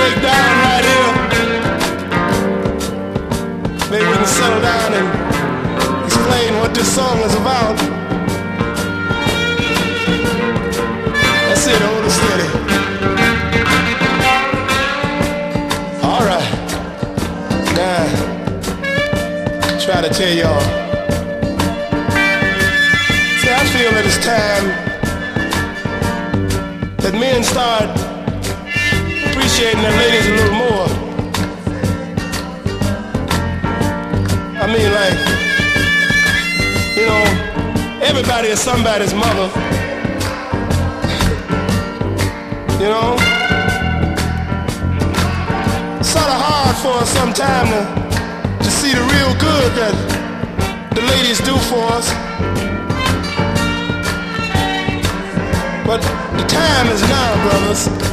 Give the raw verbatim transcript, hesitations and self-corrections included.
break down right here. Maybe we can settle down and explain what this song is about. That's it, hold it steady. All right. Now, try to tell y'all. See, I feel that it's time that men start appreciating their ladies a little more. I mean, like, you know, everybody is somebody's mother. You know? It's sort of hard for us sometime to, to see the real good that the ladies do for us. But the time is now, brothers.